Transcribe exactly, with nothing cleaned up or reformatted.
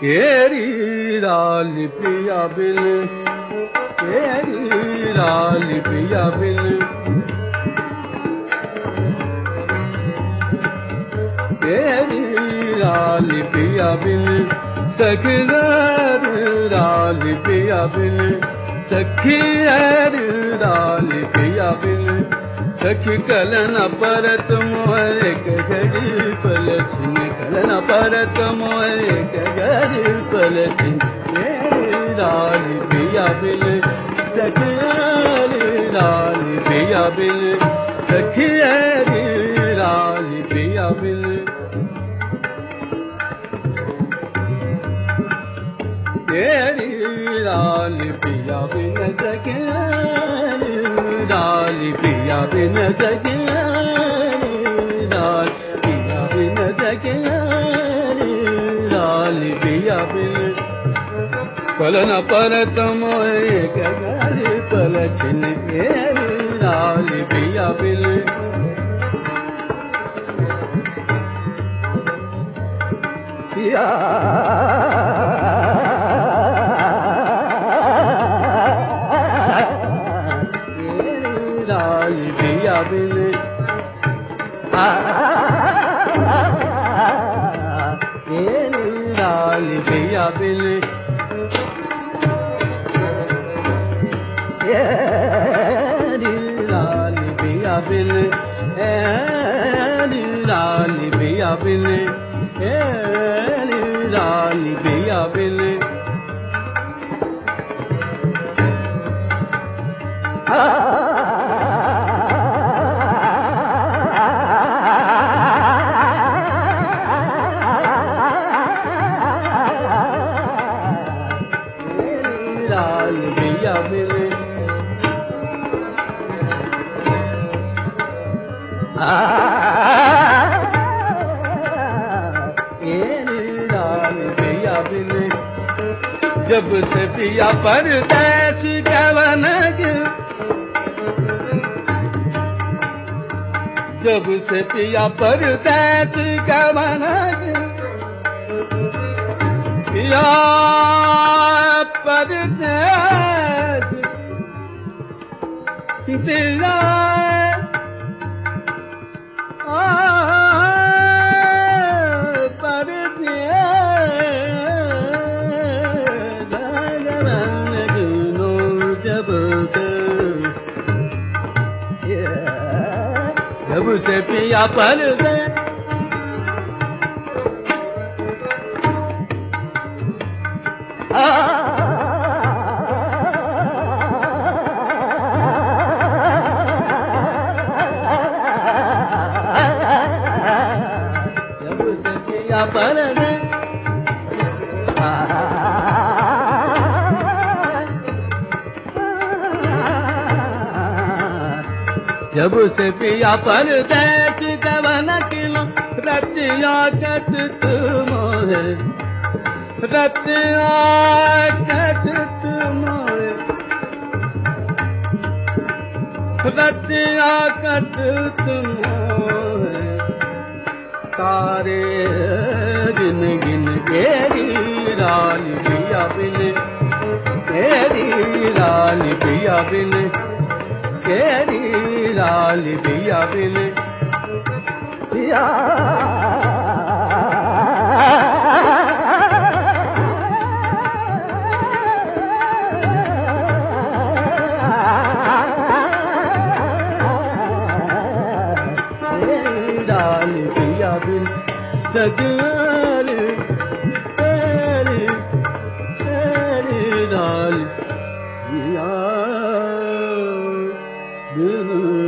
केरी लाल पिया बिन, केरी लाल पिया बिन, केरी लाल पिया बिन, सखी लाल पिया बिन, सखी लाल पिया बिन, सखी कलन परत मोह एक घड़ी पल छिन, कलन परत मोह एक घड़ी पल छिन, लाल पिया बिन, सखी लाल पिया बिन, सखी लाल पिया बिन, तेरी लाल पिया बिन, सखी लाल पिया बिन, सखी लाल पिया बिन, सखी लाल पिया बिन, कलन परत मोह एक घड़ी पल छिन, लाल पिया बिन, पिया लाल पिया बिन, लाल पिया बिन, लाल पिया बिन, लाल पिया बिन, लाल पिया बिन, लाल पिया बिन, लाल पिया बिन, जब से पिया परदेस गवन, जब से पिया परदेस गवन, पिया परदेस दिला जब से पिया परदेस, जब से पिया परदेस, जब से पिया परदेस गवन किलो, रतिया कट तुमोहे, रतिया कट तुमोहे, रतिया कट तुमोहे, तारे गिन गिन केरी लाल पिया बिन, केरी लाल पिया बिन, केरी लाल पिया बिन, पिया लाल पिया बिन, सखी लाल पिया बिन।